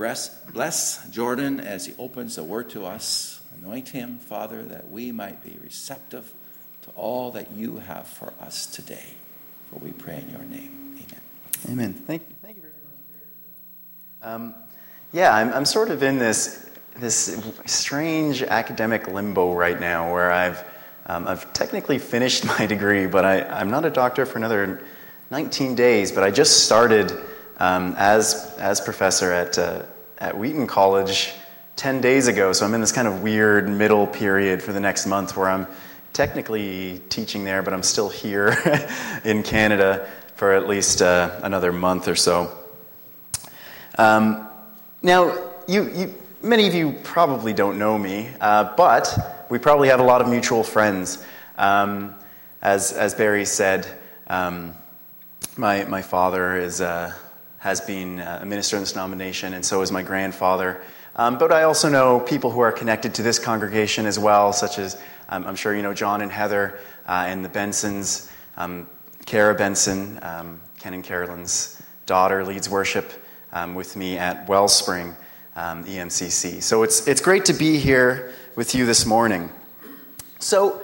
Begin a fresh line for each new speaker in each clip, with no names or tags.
bless Jordan as he opens the word to us. Anoint him, Father, that we might be receptive to all that you have for us today. For we pray in your name. Amen.
Amen. Thank you very much. I'm sort of in this strange academic limbo right now, where I've technically finished my degree, but I'm not a doctor for another 19 days. But I just started as professor at Wheaton College 10 days ago, so I'm in this kind of weird middle period for the next month where I'm technically teaching there, but I'm still here in Canada for at least another month or so. Now, many of you probably don't know me, but we probably have a lot of mutual friends. As Barry said, my father has been a minister in this denomination, and so is my grandfather. But I also know people who are connected to this congregation as well, such as, I'm sure you know John and Heather and the Bensons. Kara Benson, Ken and Carolyn's daughter, leads worship with me at Wellspring EMCC. So it's great to be here with you this morning. So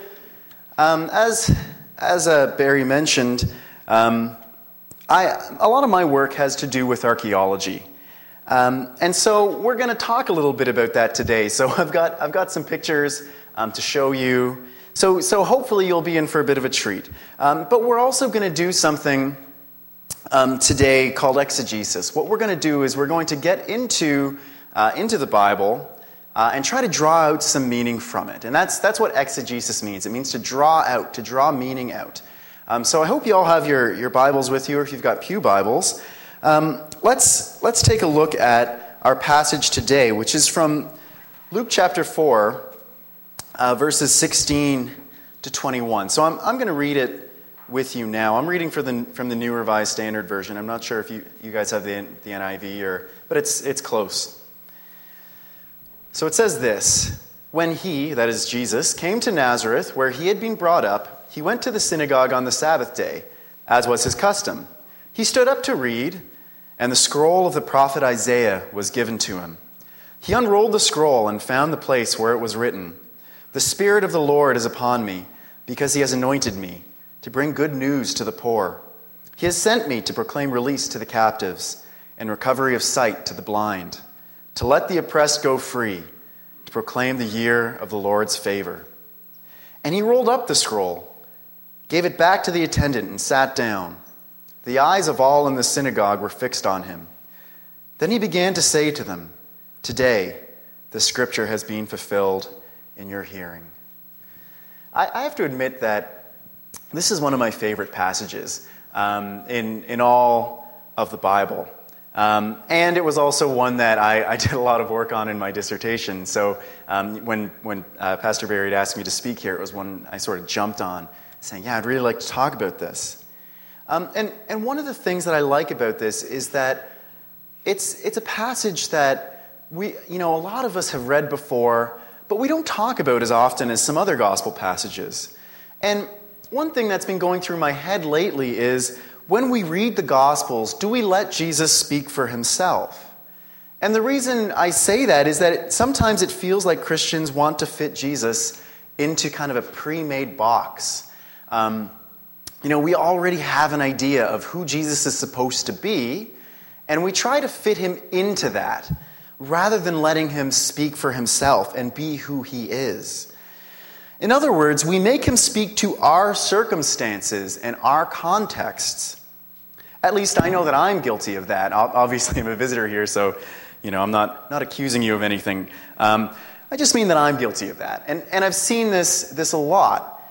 as Barry mentioned, a lot of my work has to do with archaeology. And so we're going to talk a little bit about that today. So I've got some pictures to show you. So hopefully you'll be in for a bit of a treat. But we're also going to do something today called exegesis. What we're going to do is we're going to get into the Bible and try to draw out some meaning from it. And that's what exegesis means. It means to draw meaning out. So I hope you all have your Bibles with you, or if you've got pew Bibles. Let's take a look at our passage today, which is from Luke chapter 4, verses 16 to 21. So I'm going to read it with you now. I'm reading from the New Revised Standard Version. I'm not sure if you guys have the NIV, but it's close. So it says this: When he, that is Jesus, came to Nazareth, where he had been brought up, he went to the synagogue on the Sabbath day, as was his custom. He stood up to read, and the scroll of the prophet Isaiah was given to him. He unrolled the scroll and found the place where it was written, "The Spirit of the Lord is upon me, because he has anointed me to bring good news to the poor. He has sent me to proclaim release to the captives and recovery of sight to the blind, to let the oppressed go free, to proclaim the year of the Lord's favor." And he rolled up the scroll, gave it back to the attendant, and sat down. The eyes of all in the synagogue were fixed on him. Then he began to say to them, "Today the scripture has been fulfilled in your hearing." I have to admit that this is one of my favorite passages in all of the Bible. And it was also one that I did a lot of work on in my dissertation. So when Pastor Barry had asked me to speak here, it was one I sort of jumped on, saying, I'd really like to talk about this. And one of the things that I like about this is that it's a passage that a lot of us have read before, but we don't talk about as often as some other gospel passages. And one thing that's been going through my head lately is, when we read the Gospels, do we let Jesus speak for himself? And the reason I say that is that sometimes it feels like Christians want to fit Jesus into kind of a pre-made box. We already have an idea of who Jesus is supposed to be, and we try to fit him into that, rather than letting him speak for himself and be who he is. In other words, we make him speak to our circumstances and our contexts. At least I know that I'm guilty of that. Obviously, I'm a visitor here, so I'm not accusing you of anything. I just mean that I'm guilty of that. And I've seen this a lot,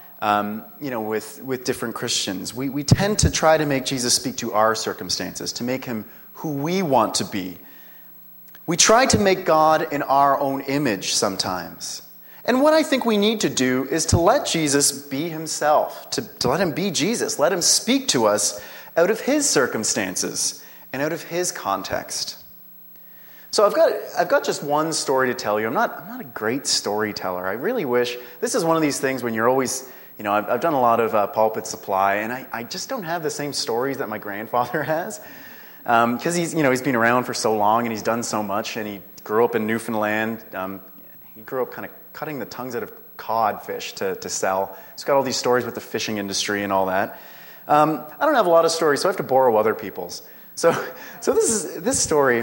with different Christians. We tend to try to make Jesus speak to our circumstances, to make him who we want to be. We try to make God in our own image sometimes. And what I think we need to do is to let Jesus be himself, to let him be Jesus, let him speak to us out of his circumstances and out of his context. So I've got just one story to tell you. I'm not a great storyteller. I really wish. This is one of these things when you're always, I've done a lot of pulpit supply, and I just don't have the same stories that my grandfather has. because he's been around for so long and he's done so much, and he grew up in Newfoundland. He grew up kind of cutting the tongues out of codfish to sell. He's got all these stories with the fishing industry and all that. I don't have a lot of stories, so I have to borrow other people's. So this story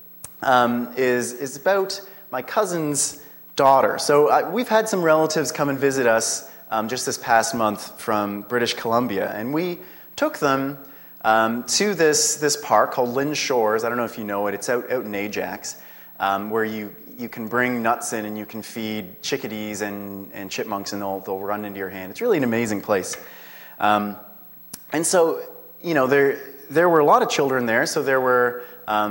is about my cousin's daughter. So we've had some relatives come and visit us just this past month from British Columbia, and we took them to this park called Lynn Shores. I don't know if you know it. It's out in Ajax, where you can bring nuts in and you can feed chickadees and chipmunks, and they'll run into your hand. It's really an amazing place. And so, there were a lot of children there. So there were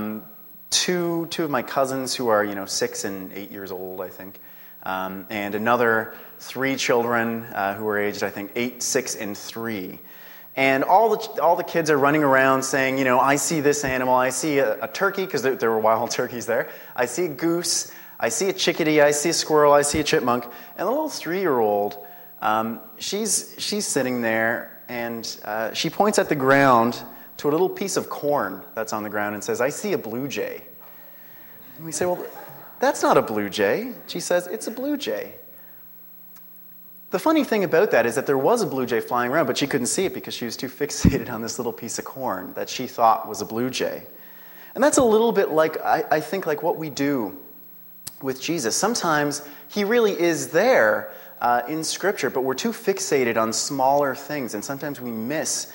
two of my cousins who are 6 and 8 years old, I think, and another 3 children who were aged, I think, 8, 6, and 3. And all the kids are running around saying, I see this animal, I see a turkey, because there were wild turkeys there. I see a goose, I see a chickadee, I see a squirrel, I see a chipmunk. And the little 3-year-old, she's sitting there, and she points at the ground to a little piece of corn that's on the ground and says, "I see a blue jay." And we say, "Well, that's not a blue jay." She says, "It's a blue jay." The funny thing about that is that there was a blue jay flying around, but she couldn't see it because she was too fixated on this little piece of corn that she thought was a blue jay. And that's a little bit like, I think, like what we do with Jesus. Sometimes he really is there in Scripture, but we're too fixated on smaller things, and sometimes we miss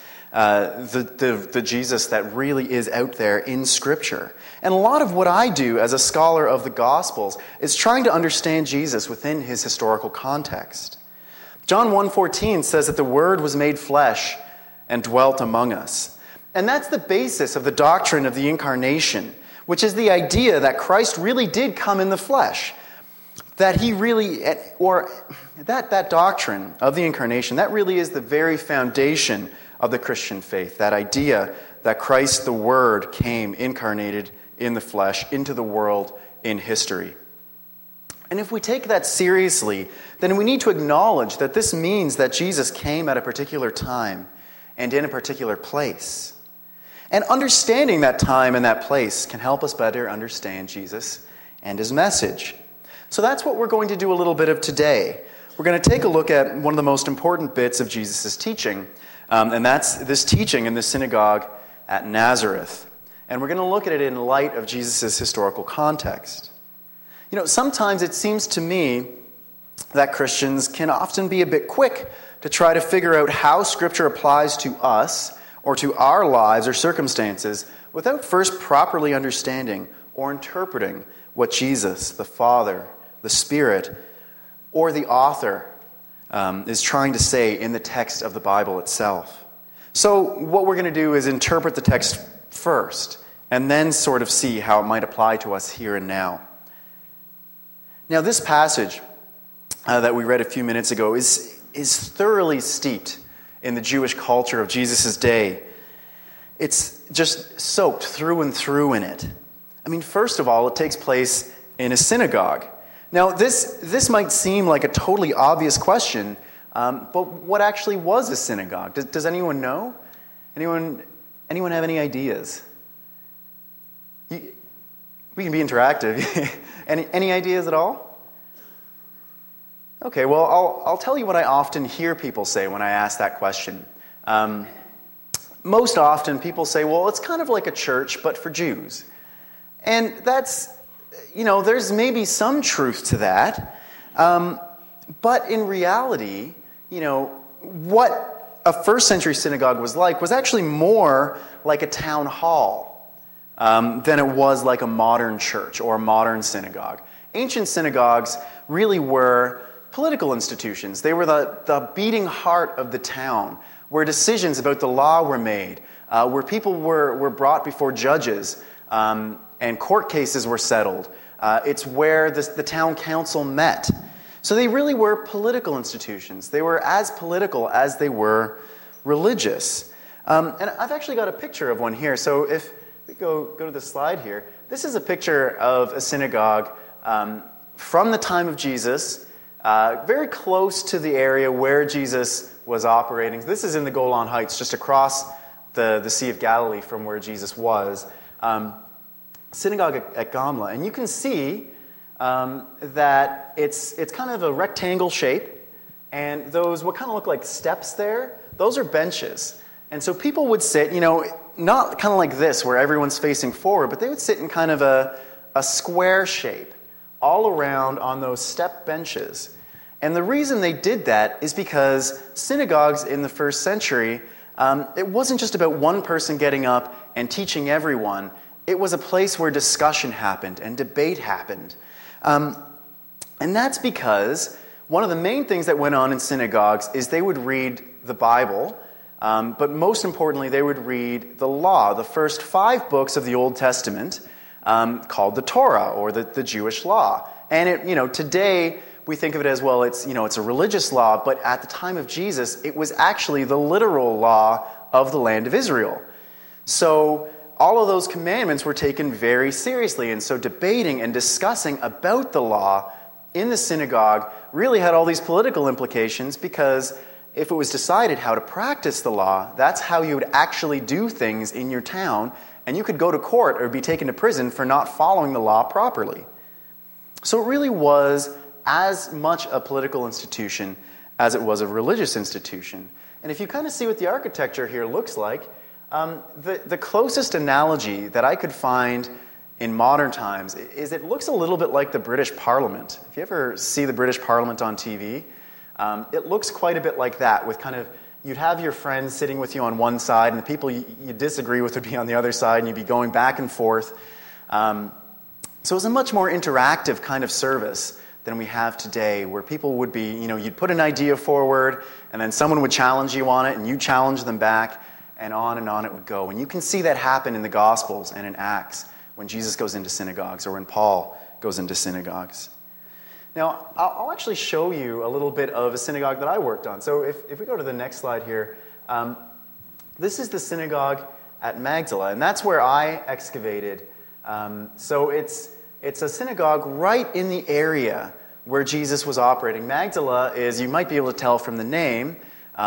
the Jesus that really is out there in Scripture. And a lot of what I do as a scholar of the Gospels is trying to understand Jesus within his historical context. John 1:14 says that the Word was made flesh and dwelt among us. And that's the basis of the doctrine of the Incarnation, which is the idea that Christ really did come in the flesh. That he really, or that doctrine of the Incarnation, that really is the very foundation of the Christian faith. That idea that Christ, the Word, came incarnated in the flesh into the world in history. And if we take that seriously, then we need to acknowledge that this means that Jesus came at a particular time and in a particular place. And understanding that time and that place can help us better understand Jesus and his message. So that's what we're going to do a little bit of today. We're going to take a look at one of the most important bits of Jesus' teaching, and that's this teaching in the synagogue at Nazareth. And we're going to look at it in light of Jesus' historical context. Sometimes it seems to me that Christians can often be a bit quick to try to figure out how Scripture applies to us or to our lives or circumstances without first properly understanding or interpreting what Jesus, the Father, the Spirit, or the author is trying to say in the text of the Bible itself. So what we're going to do is interpret the text first and then sort of see how it might apply to us here and now. Now, this passage that we read a few minutes ago is thoroughly steeped in the Jewish culture of Jesus' day. It's just soaked through and through in it. I mean, first of all, it takes place in a synagogue. Now, this might seem like a totally obvious question, but what actually was a synagogue? Does anyone know? Anyone have any ideas? We can be interactive. Any ideas at all? Okay, well, I'll tell you what I often hear people say when I ask that question. Most often people say, well, it's kind of like a church, but for Jews. And that's, there's maybe some truth to that. But in reality, what a first century synagogue was actually more like a town hall than it was like a modern church or a modern synagogue. Ancient synagogues really were political institutions. They were the beating heart of the town, where decisions about the law were made, where people were brought before judges, and court cases were settled. It's where the town council met. So they really were political institutions. They were as political as they were religious. And I've actually got a picture of one here. So if we go to the slide here, this is a picture of a synagogue from the time of Jesus, very close to the area where Jesus was operating. This is in the Golan Heights, just across the Sea of Galilee from where Jesus was, synagogue at Gamla. And you can see that it's kind of a rectangle shape, and those, what kind of look like steps there, those are benches. And so people would sit, not kind of like this where everyone's facing forward, but they would sit in kind of a square shape all around on those step benches. And the reason they did that is because synagogues in the first century, it wasn't just about one person getting up and teaching everyone. It was a place where discussion happened and debate happened. And that's because one of the main things that went on in synagogues is they would read the Bible, but most importantly, they would read the law, the first 5 books of the Old Testament, called the Torah, or the Jewish law. And today we think of it as, well, it's a religious law, but at the time of Jesus, it was actually the literal law of the land of Israel. So all of those commandments were taken very seriously, and so debating and discussing about the law in the synagogue really had all these political implications, because if it was decided how to practice the law, that's how you would actually do things in your town, and you could go to court or be taken to prison for not following the law properly. So it really was as much a political institution as it was a religious institution. And if you kind of see what the architecture here looks like, the closest analogy that I could find in modern times is it looks a little bit like the British Parliament. If you ever see the British Parliament on TV, it looks quite a bit like that, with kind of, you'd have your friends sitting with you on one side, and the people you disagree with would be on the other side, and you'd be going back and forth. So it was a much more interactive kind of service than we have today, where people would be, you'd put an idea forward, and then someone would challenge you on it, and you challenge them back, and on it would go. And you can see that happen in the Gospels and in Acts, when Jesus goes into synagogues, or when Paul goes into synagogues. Now, I'll actually show you a little bit of a synagogue that I worked on. So if we go to the next slide here, this is the synagogue at Magdala, and that's where I excavated. So it's a synagogue right in the area where Jesus was operating. Magdala is, you might be able to tell from the name,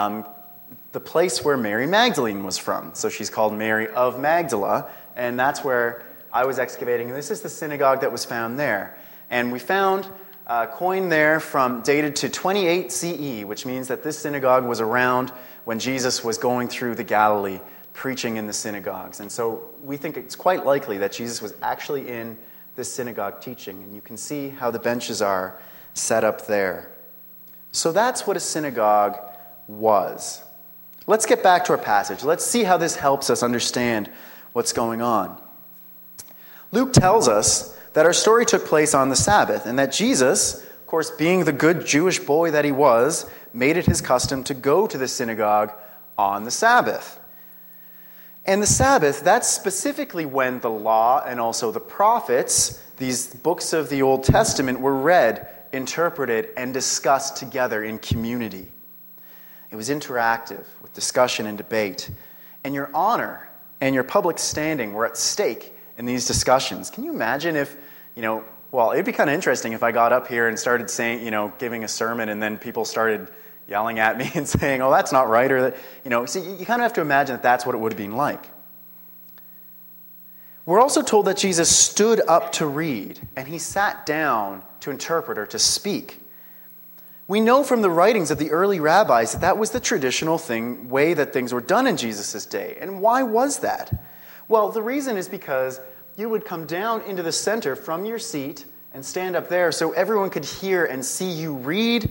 the place where Mary Magdalene was from. So she's called Mary of Magdala, and that's where I was excavating. And this is the synagogue that was found there. And we found a coin there dated to 28 CE, which means that this synagogue was around when Jesus was going through the Galilee preaching in the synagogues. And so we think it's quite likely that Jesus was actually in this synagogue teaching. And you can see how the benches are set up there. So that's what a synagogue was. Let's get back to our passage. Let's see how this helps us understand what's going on. Luke tells us that our story took place on the Sabbath, and that Jesus, of course, being the good Jewish boy that he was, made it his custom to go to the synagogue on the Sabbath. And the Sabbath, that's specifically when the law and also the prophets, these books of the Old Testament, were read, interpreted, and discussed together in community. It was interactive with discussion and debate. And your honor and your public standing were at stake in these discussions. Can you imagine if, it'd be kind of interesting if I got up here and started saying, giving a sermon, and then people started yelling at me and saying, oh, that's not right, or that, so you kind of have to imagine that that's what it would have been like. We're also told that Jesus stood up to read, and he sat down to interpret or to speak. We know from the writings of the early rabbis that was the traditional way that things were done in Jesus' day. And why was that? Well, the reason is because you would come down into the center from your seat and stand up there so everyone could hear and see you read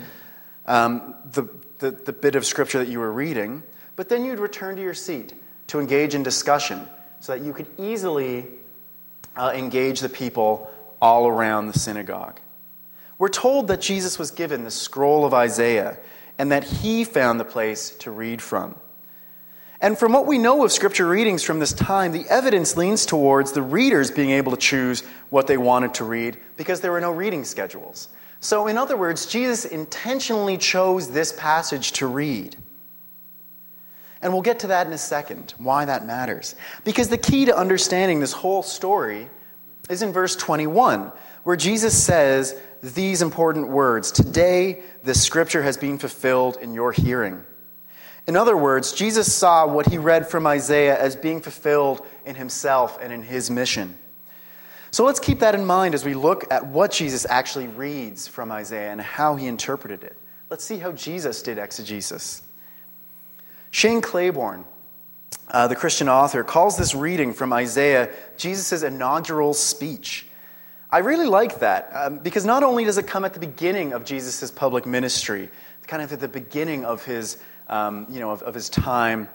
the bit of scripture that you were reading, but then you'd return to your seat to engage in discussion so that you could easily engage the people all around the synagogue. We're told that Jesus was given the scroll of Isaiah and that he found the place to read from. And from what we know of scripture readings from this time, the evidence leans towards the readers being able to choose what they wanted to read because there were no reading schedules. So in other words, Jesus intentionally chose this passage to read. And we'll get to that in a second, why that matters. Because the key to understanding this whole story is in verse 21, where Jesus says these important words, "Today this scripture has been fulfilled in your hearing." In other words, Jesus saw what he read from Isaiah as being fulfilled in himself and in his mission. So let's keep that in mind as we look at what Jesus actually reads from Isaiah and how he interpreted it. Let's see how Jesus did exegesis. Shane Claiborne, the Christian author, calls this reading from Isaiah Jesus' inaugural speech. I really like that because not only does it come at the beginning of Jesus' public ministry, kind of at the beginning of his, of his time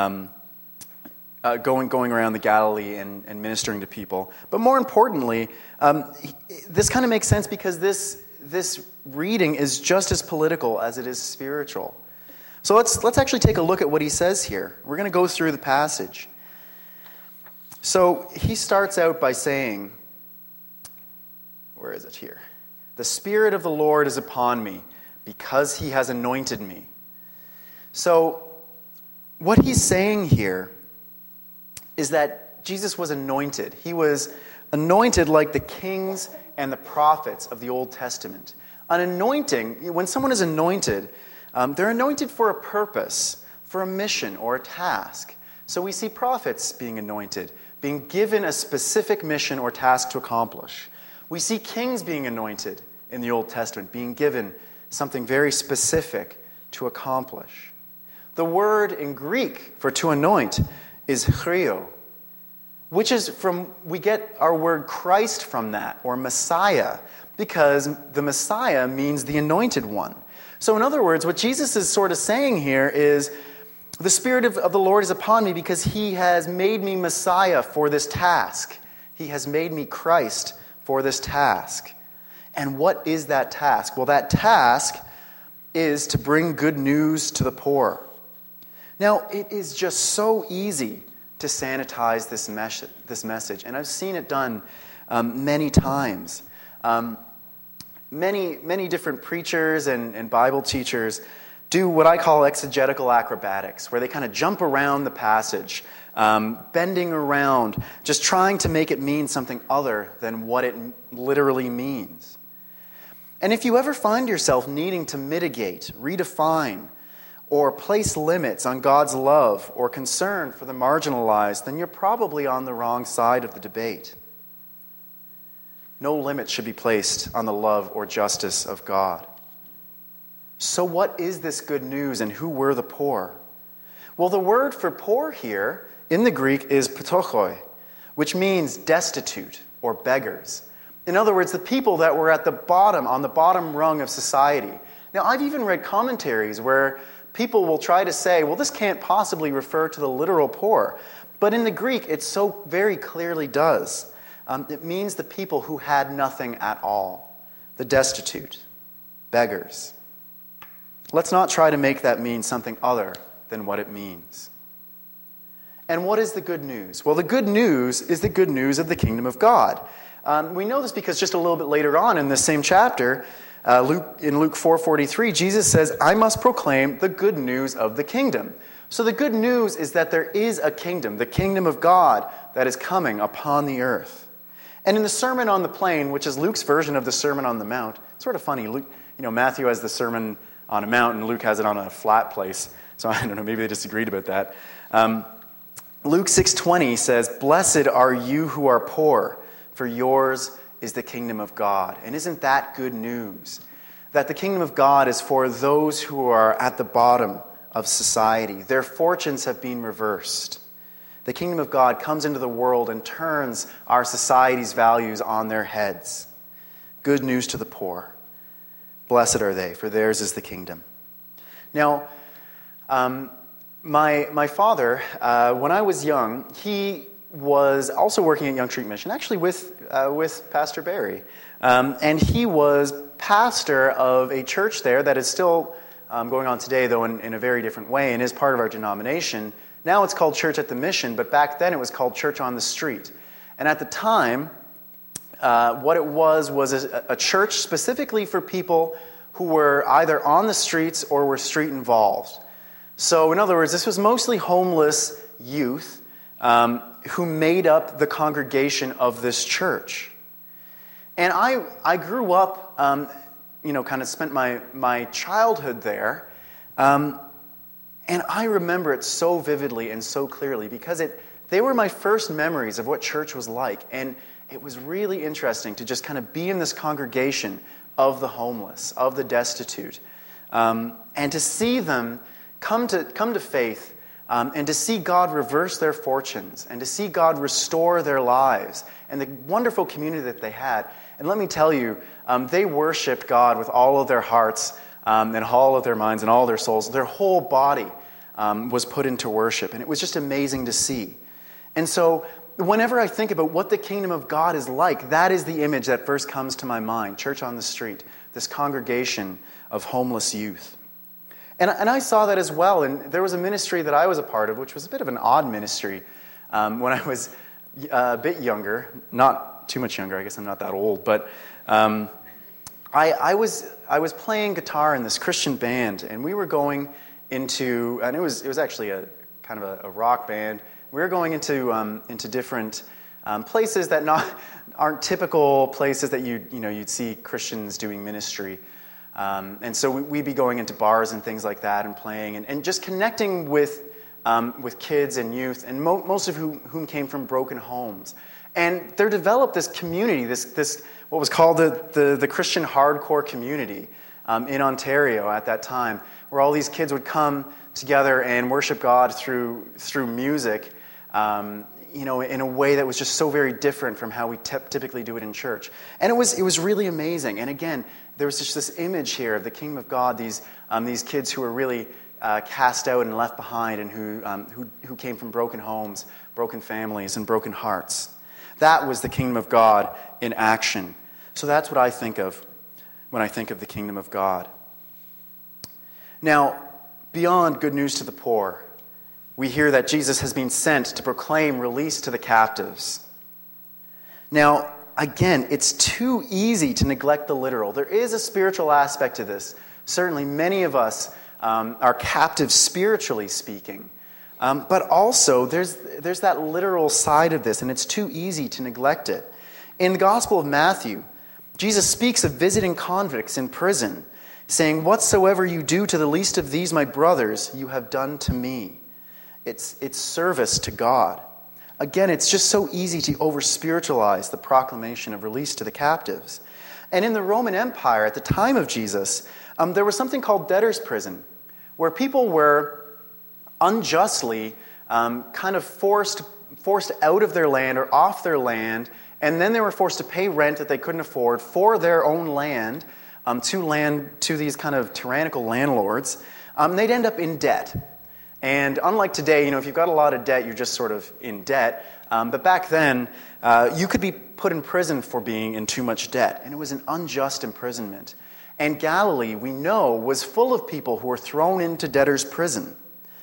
going around the Galilee and ministering to people, but more importantly, this kind of makes sense because this reading is just as political as it is spiritual. So let's actually take a look at what he says here. We're going to go through the passage. So he starts out by saying, where is it here? The Spirit of the Lord is upon me because he has anointed me. So what he's saying here is that Jesus was anointed. He was anointed like the kings and the prophets of the Old Testament. An anointing, when someone is anointed, they're anointed for a purpose, for a mission or a task. So we see prophets being anointed, being given a specific mission or task to accomplish. We see kings being anointed in the Old Testament, being given something very specific to accomplish. The word in Greek for to anoint is chrio, which is we get our word Christ from that, or Messiah, because the Messiah means the anointed one. So in other words, what Jesus is sort of saying here is, the Spirit of the Lord is upon me because he has made me Messiah for this task. He has made me Christ for this task. And what is that task? Well, that task is to bring good news to the poor. Now, it is just so easy to sanitize this message, and I've seen it done many times. Many different preachers and Bible teachers do what I call exegetical acrobatics, where they kind of jump around the passage, bending around, just trying to make it mean something other than what it literally means. And if you ever find yourself needing to mitigate, redefine, or place limits on God's love or concern for the marginalized, then you're probably on the wrong side of the debate. No limits should be placed on the love or justice of God. So what is this good news, and who were the poor? Well, the word for poor here in the Greek is ptochoi, which means destitute or beggars. In other words, the people that were at the bottom, on the bottom rung of society. Now, I've even read commentaries where people will try to say, well, this can't possibly refer to the literal poor. But in the Greek, it so very clearly does. It means the people who had nothing at all, the destitute, beggars. Let's not try to make that mean something other than what it means. And what is the good news? Well, the good news is the good news of the kingdom of God. We know this because just a little bit later on in this same chapter, in Luke 4:43, Jesus says, I must proclaim the good news of the kingdom. So the good news is that there is a kingdom, the kingdom of God, that is coming upon the earth. And in the Sermon on the Plain, which is Luke's version of the Sermon on the Mount, it's sort of funny. Matthew has the Sermon on a Mount, and Luke has it on a flat place. So I don't know, maybe they disagreed about that. Luke 6:20 says, Blessed are you who are poor, for yours is the kingdom of God. And isn't that good news? That the kingdom of God is for those who are at the bottom of society. Their fortunes have been reversed. The kingdom of God comes into the world and turns our society's values on their heads. Good news to the poor. Blessed are they, for theirs is the kingdom. Now, my father, when I was young, he was also working at Young Street Mission, actually with Pastor Barry. And he was pastor of a church there that is still going on today, though in a very different way, and is part of our denomination. Now it's called Church at the Mission, but back then it was called Church on the Street. And at the time, what it was a church specifically for people who were either on the streets or were street involved. So in other words, this was mostly homeless youth who made up the congregation of this church. And I grew up, kind of spent my childhood there. And I remember it so vividly and so clearly because they were my first memories of what church was like. And it was really interesting to just kind of be in this congregation of the homeless, of the destitute, and to see them come to faith, and to see God reverse their fortunes, and to see God restore their lives, and the wonderful community that they had. And let me tell you, they worshiped God with all of their hearts, and all of their minds, and all their souls. Their whole body was put into worship, and it was just amazing to see. And so whenever I think about what the kingdom of God is like, that is the image that first comes to my mind. Church on the Street, this congregation of homeless youth. And I saw that as well. And there was a ministry that I was a part of, which was a bit of an odd ministry when I was a bit younger. Not too much younger, I guess I'm not that old. But I was playing guitar in this Christian band, and we were going into, and it was actually a kind of a rock band. We were going into different places that aren't typical places that you'd see Christians doing ministry. And so we'd be going into bars and things like that and playing and just connecting with kids and youth, and most of whom came from broken homes. And there developed this community, this what was called the Christian hardcore community in Ontario at that time, where all these kids would come together and worship God through music, in a way that was just so very different from how we typically do it in church. And it was really amazing. And again, there was just this image here of the kingdom of God, these kids who were really cast out and left behind, and who came from broken homes, broken families, and broken hearts. That was the kingdom of God in action. So that's what I think of when I think of the kingdom of God. Now, beyond good news to the poor, we hear that Jesus has been sent to proclaim release to the captives. Now, again, it's too easy to neglect the literal. There is a spiritual aspect to this. Certainly, many of us are captive spiritually speaking. But also, there's that literal side of this, and it's too easy to neglect it. In the Gospel of Matthew, Jesus speaks of visiting convicts in prison, saying, "Whatsoever you do to the least of these, my brothers, you have done to me." It's service to God. Again, it's just so easy to over-spiritualize the proclamation of release to the captives. And in the Roman Empire, at the time of Jesus, there was something called debtor's prison, where people were unjustly kind of forced out of their land or off their land, and then they were forced to pay rent that they couldn't afford for their own land, to these kind of tyrannical landlords. They'd end up in debt. And unlike today, if you've got a lot of debt, you're just sort of in debt. But back then, you could be put in prison for being in too much debt. And it was an unjust imprisonment. And Galilee, we know, was full of people who were thrown into debtor's prison.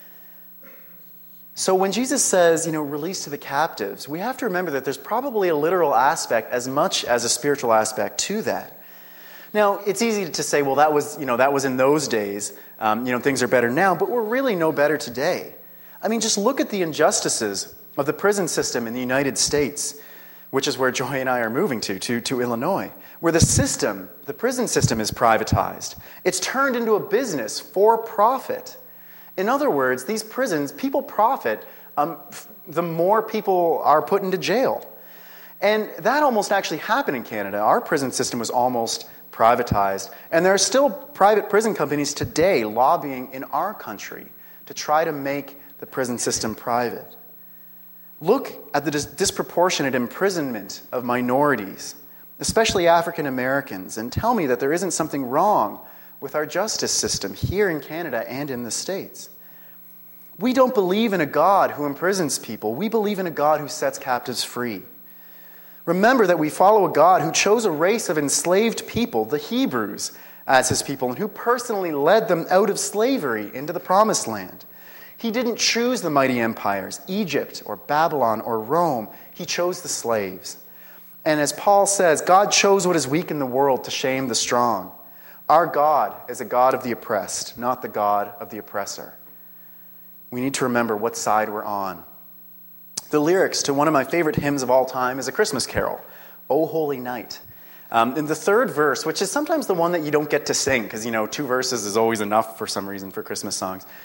So when Jesus says, release to the captives, we have to remember that there's probably a literal aspect as much as a spiritual aspect to that. Now, it's easy to say, well, that was in those days. Things are better now, but we're really no better today. I mean, just look at the injustices of the prison system in the United States, which is where Joy and I are moving to Illinois, where the prison system is privatized. It's turned into a business for profit. In other words, these prisons, people profit the more people are put into jail. And that almost actually happened in Canada. Our prison system was almost privatized. And there are still private prison companies today lobbying in our country to try to make the prison system private. Look at the disproportionate imprisonment of minorities, especially African Americans, and tell me that there isn't something wrong with our justice system here in Canada and in the States. We don't believe in a God who imprisons people. We believe in a God who sets captives free. Remember that we follow a God who chose a race of enslaved people, the Hebrews, as his people, and who personally led them out of slavery into the Promised Land. He didn't choose the mighty empires, Egypt or Babylon or Rome. He chose the slaves. And as Paul says, God chose what is weak in the world to shame the strong. Our God is a God of the oppressed, not the God of the oppressor. We need to remember what side we're on. The lyrics to one of my favorite hymns of all time is a Christmas carol, O Holy Night. In the third verse, which is sometimes the one that you don't get to sing, because, 2 verses is always enough for some reason for Christmas songs.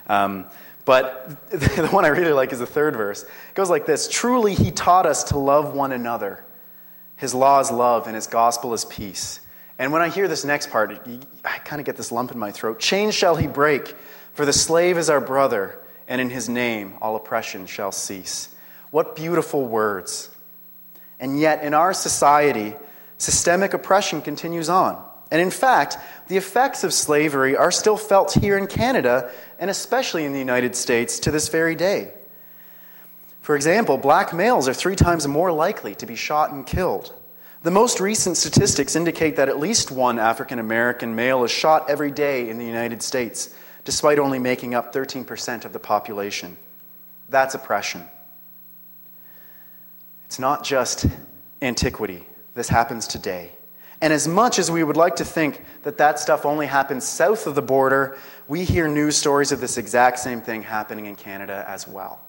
But the one I really like is the third verse. It goes like this: "Truly he taught us to love one another. His law is love and his gospel is peace." And when I hear this next part, I kind of get this lump in my throat. "Chains shall he break, for the slave is our brother, and in his name all oppression shall cease." What beautiful words. And yet in our society, systemic oppression continues on. And in fact, the effects of slavery are still felt here in Canada, and especially in the United States to this very day. For example, black males are 3 times more likely to be shot and killed. The most recent statistics indicate that at least one African American male is shot every day in the United States, despite only making up 13% of the population. That's oppression. It's not just antiquity. This happens today. And as much as we would like to think that that stuff only happens south of the border, we hear news stories of this exact same thing happening in Canada as well.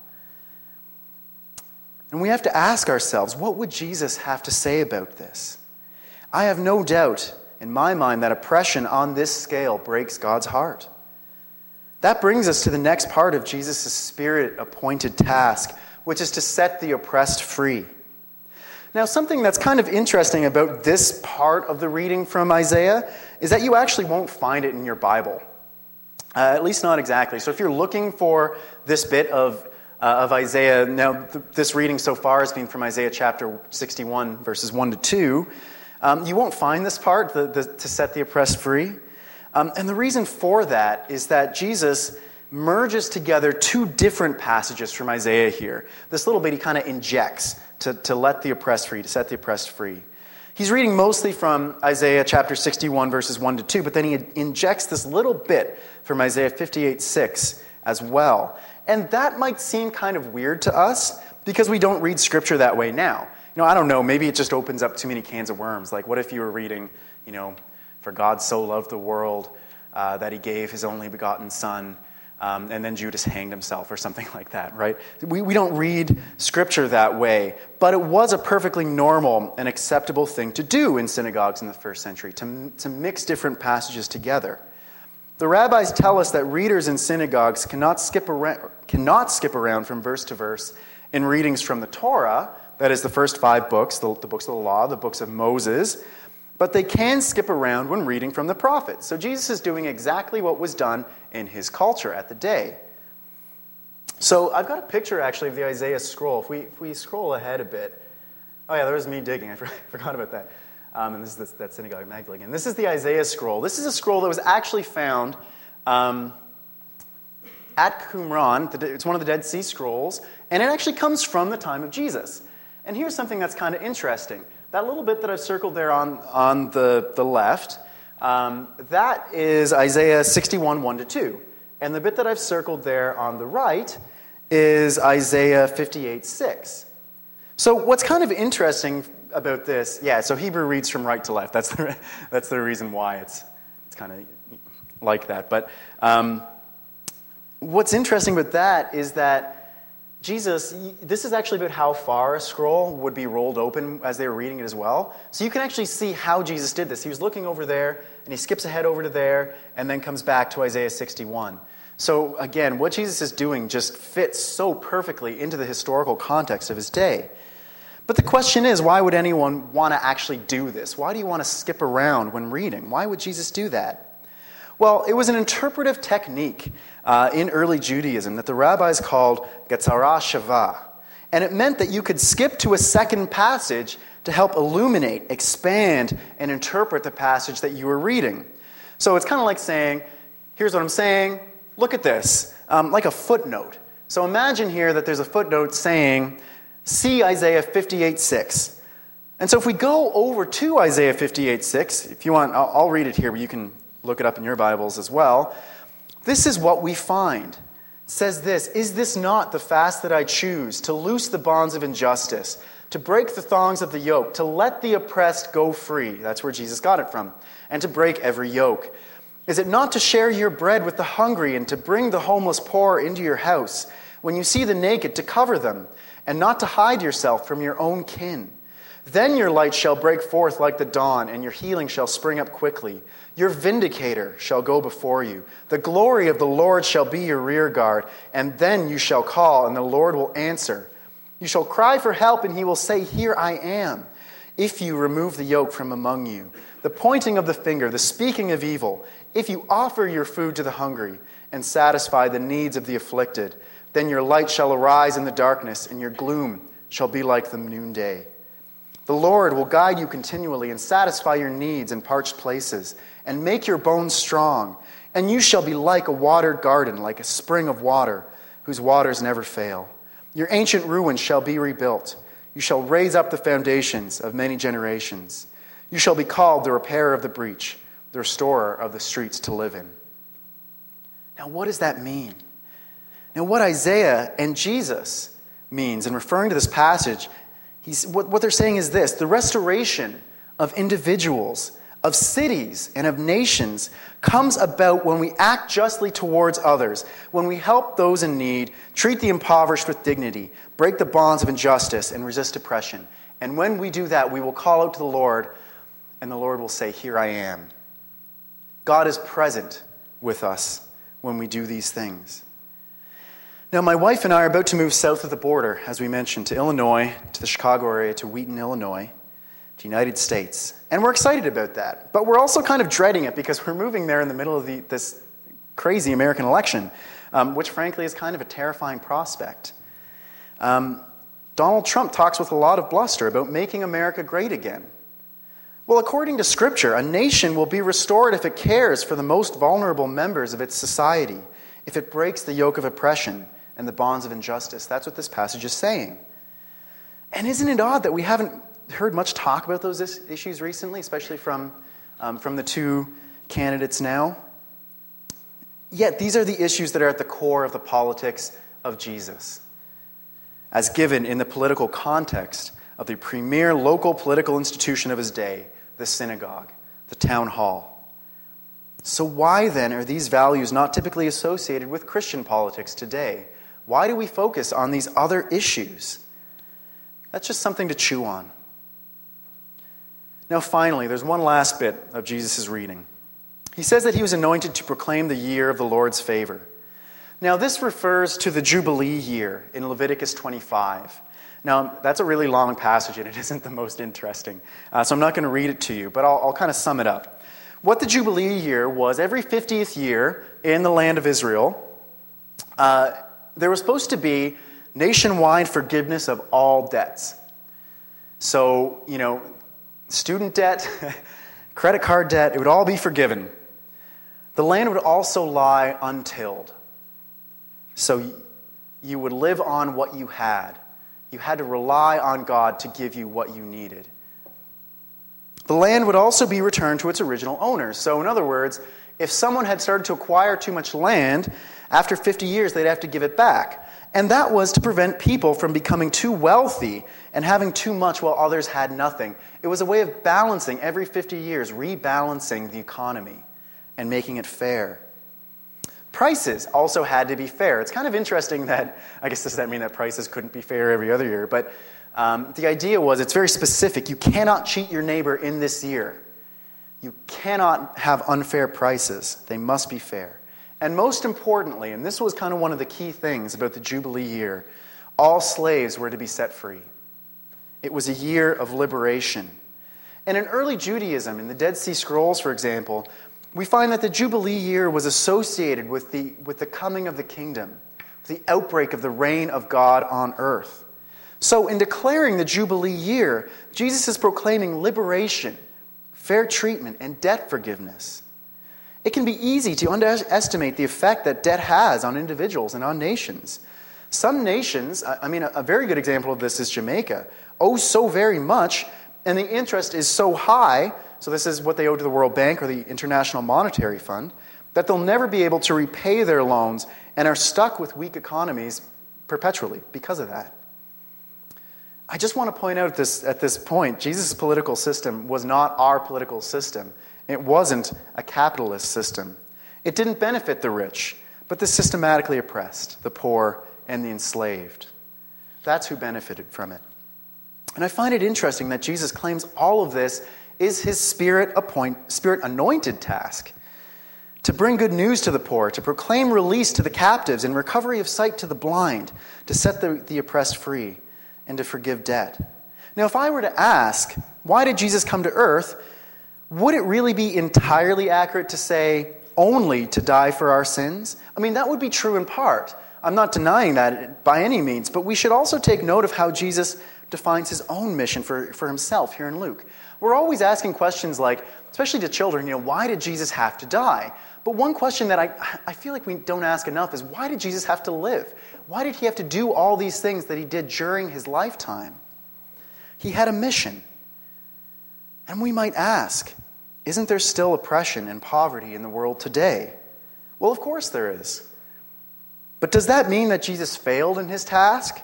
And we have to ask ourselves, what would Jesus have to say about this? I have no doubt in my mind that oppression on this scale breaks God's heart. That brings us to the next part of Jesus' Spirit-appointed task, which is to set the oppressed free. Now, something that's kind of interesting about this part of the reading from Isaiah is that you actually won't find it in your Bible. At least not exactly. So if you're looking for this bit of Isaiah, now this reading so far has been from Isaiah chapter 61, verses 1 to 2. You won't find this part, to set the oppressed free. And the reason for that is that Jesus merges together 2 different passages from Isaiah here. This little bit he kind of injects to let the oppressed free, to set the oppressed free. He's reading mostly from Isaiah chapter 61, verses 1 to 2, but then he injects this little bit from Isaiah 58:6 as well. And that might seem kind of weird to us because we don't read Scripture that way now. I don't know, maybe it just opens up too many cans of worms. Like, what if you were reading, "For God so loved the world that he gave his only begotten Son," and then Judas hanged himself or something like that, right? We don't read Scripture that way, but it was a perfectly normal and acceptable thing to do in synagogues in the first century, to mix different passages together. The rabbis tell us that readers in synagogues cannot skip around from verse to verse in readings from the Torah, that is the first 5 books, the books of the law, the books of Moses, but they can skip around when reading from the prophets. So Jesus is doing exactly what was done in his culture at the day. So I've got a picture actually of the Isaiah scroll. If we scroll ahead a bit. Oh yeah, there was me digging. I forgot about that. And this is that synagogue Magdala again. This is the Isaiah scroll. This is a scroll that was actually found at Qumran. It's one of the Dead Sea Scrolls. And it actually comes from the time of Jesus. And here's something that's kind of interesting. That little bit that I've circled there on the left, that is Isaiah 61, 1 to 2. And the bit that I've circled there on the right is Isaiah 58, 6. So what's kind of interesting about this, so Hebrew reads from right to left. That's the reason why it's kind of like that. But what's interesting about that is that Jesus, this is actually about how far a scroll would be rolled open as they were reading it as well. So you can actually see how Jesus did this. He was looking over there, and he skips ahead over to there, and then comes back to Isaiah 61. So again, what Jesus is doing just fits so perfectly into the historical context of his day. But the question is, why would anyone want to actually do this? Why do you want to skip around when reading? Why would Jesus do that? Well, it was an interpretive technique in early Judaism that the rabbis called Getzarah Shavah. And it meant that you could skip to a second passage to help illuminate, expand, and interpret the passage that you were reading. So it's kind of like saying, here's what I'm saying, look at this, like a footnote. So imagine here that there's a footnote saying, see Isaiah 58:6. And so if we go over to Isaiah 58:6, if you want, I'll read it here, but you can look it up in your Bibles as well. This is what we find. It says this: "Is this not the fast that I choose, to loose the bonds of injustice, to break the thongs of the yoke, to let the oppressed go free?" That's where Jesus got it from. "And to break every yoke. Is it not to share your bread with the hungry, and to bring the homeless poor into your house? When you see the naked, to cover them, and not to hide yourself from your own kin. Then your light shall break forth like the dawn, and your healing shall spring up quickly. Your vindicator shall go before you. The glory of the Lord shall be your rear guard, and then you shall call, and the Lord will answer. You shall cry for help, and he will say, Here I am. If you remove the yoke from among you, the pointing of the finger, the speaking of evil, if you offer your food to the hungry and satisfy the needs of the afflicted, then your light shall arise in the darkness, and your gloom shall be like the noonday. The Lord will guide you continually and satisfy your needs in parched places and make your bones strong. And you shall be like a watered garden, like a spring of water, whose waters never fail. Your ancient ruins shall be rebuilt. You shall raise up the foundations of many generations. You shall be called the repairer of the breach, the restorer of the streets to live in. Now, what does that mean? Now, what Isaiah and Jesus means in referring to this passage, what they're saying is this: the restoration of individuals, of cities, and of nations comes about when we act justly towards others, when we help those in need, treat the impoverished with dignity, break the bonds of injustice, and resist oppression. And when we do that, we will call out to the Lord, and the Lord will say, Here I am. God is present with us when we do these things. Now, my wife and I are about to move south of the border, as we mentioned, to Illinois, to the Chicago area, to Wheaton, Illinois, to the United States. And we're excited about that. But we're also kind of dreading it because we're moving there in the middle of this crazy American election, which frankly is kind of a terrifying prospect. Donald Trump talks with a lot of bluster about making America great again. Well, according to Scripture, a nation will be restored if it cares for the most vulnerable members of its society, if it breaks the yoke of oppression and the bonds of injustice. That's what this passage is saying. And isn't it odd that we haven't heard much talk about those issues recently, especially from the two candidates now? Yet these are the issues that are at the core of the politics of Jesus, as given in the political context of the premier local political institution of his day, the synagogue, the town hall. So why then are these values not typically associated with Christian politics today? Why do we focus on these other issues? That's just something to chew on. Now finally, there's one last bit of Jesus' reading. He says that he was anointed to proclaim the year of the Lord's favor. Now this refers to the Jubilee year in Leviticus 25. Now that's a really long passage and it isn't the most interesting. So I'm not going to read it to you, but I'll kind of sum it up. What the Jubilee year was, every 50th year in the land of Israel, there was supposed to be nationwide forgiveness of all debts. So, student debt, credit card debt, it would all be forgiven. The land would also lie untilled. So you would live on what you had. You had to rely on God to give you what you needed. The land would also be returned to its original owners. So in other words, if someone had started to acquire too much land, after 50 years they'd have to give it back. And that was to prevent people from becoming too wealthy and having too much while others had nothing. It was a way of balancing every 50 years, rebalancing the economy and making it fair. Prices also had to be fair. It's kind of interesting that, I guess does that mean that prices couldn't be fair every other year? But the idea was, it's very specific. You cannot cheat your neighbor in this year. You cannot have unfair prices. They must be fair. And most importantly, and this was kind of one of the key things about the Jubilee year, all slaves were to be set free. It was a year of liberation. And in early Judaism, in the Dead Sea Scrolls, for example, we find that the Jubilee year was associated with the coming of the kingdom, the outbreak of the reign of God on earth. So in declaring the Jubilee year, Jesus is proclaiming liberation, fair treatment, and debt forgiveness. It can be easy to underestimate the effect that debt has on individuals and on nations. Some nations, a very good example of this is Jamaica, owe so very much, and the interest is so high, so this is what they owe to the World Bank or the International Monetary Fund, that they'll never be able to repay their loans and are stuck with weak economies perpetually because of that. I just want to point out at this point, Jesus' political system was not our political system. It wasn't a capitalist system. It didn't benefit the rich, but the systematically oppressed, the poor, and the enslaved. That's who benefited from it. And I find it interesting that Jesus claims all of this is his Spirit-anointed task. To bring good news to the poor, to proclaim release to the captives and recovery of sight to the blind, to set the oppressed free, and to forgive debt. Now, if I were to ask, why did Jesus come to earth, would it really be entirely accurate to say only to die for our sins? I mean, that would be true in part. I'm not denying that by any means, but we should also take note of how Jesus defines his own mission for himself here in Luke. We're always asking questions like, especially to children, why did Jesus have to die? But one question that I feel like we don't ask enough is, why did Jesus have to live? Why did he have to do all these things that he did during his lifetime? He had a mission. And we might ask, isn't there still oppression and poverty in the world today? Well, of course there is. But does that mean that Jesus failed in his task?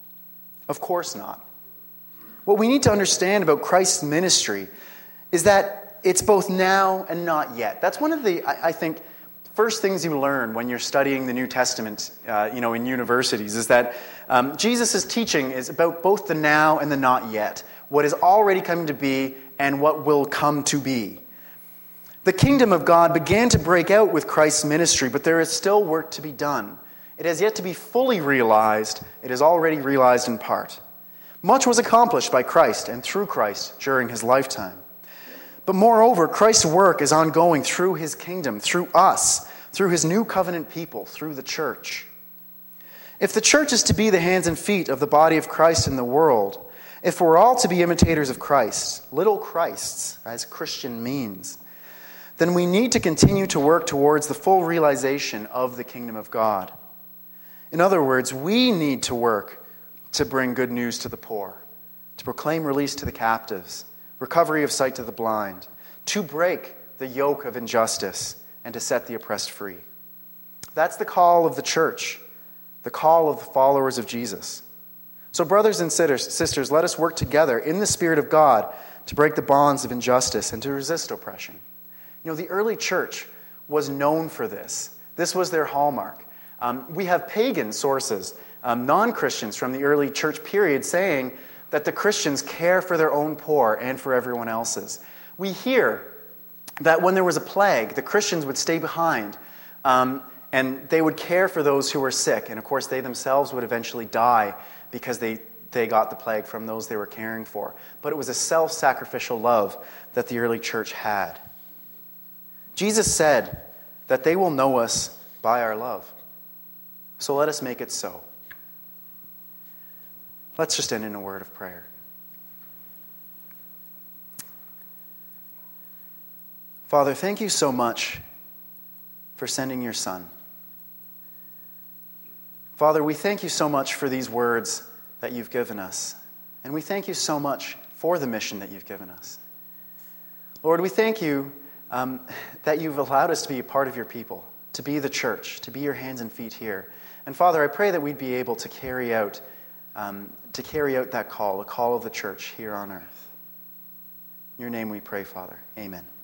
Of course not. What we need to understand about Christ's ministry is that it's both now and not yet. That's one of the, I think, first things you learn when you're studying the New Testament, in universities, is that Jesus' teaching is about both the now and the not yet, what is already coming to be and what will come to be. The kingdom of God began to break out with Christ's ministry, but there is still work to be done. It has yet to be fully realized. It is already realized in part. Much was accomplished by Christ and through Christ during his lifetime. But moreover, Christ's work is ongoing through his kingdom, through us, through his new covenant people, through the church. If the church is to be the hands and feet of the body of Christ in the world, if we're all to be imitators of Christ, little Christs, as Christian means, then we need to continue to work towards the full realization of the kingdom of God. In other words, we need to work to bring good news to the poor, to proclaim release to the captives, recovery of sight to the blind, to break the yoke of injustice, and to set the oppressed free. That's the call of the church, the call of the followers of Jesus. So brothers and sisters, let us work together in the Spirit of God to break the bonds of injustice and to resist oppression. The early church was known for this. This was their hallmark. We have pagan sources, non-Christians from the early church period, saying that the Christians care for their own poor and for everyone else's. We hear that when there was a plague, the Christians would stay behind and they would care for those who were sick. And of course, they themselves would eventually die because they got the plague from those they were caring for. But it was a self-sacrificial love that the early church had. Jesus said that they will know us by our love. So let us make it so. Let's just end in a word of prayer. Father, thank you so much for sending your Son. Father, we thank you so much for these words that you've given us. And we thank you so much for the mission that you've given us. Lord, we thank you that you've allowed us to be a part of your people, to be the church, to be your hands and feet here. And Father, I pray that we'd be able to carry out that call, the call of the church here on earth. In your name we pray, Father. Amen.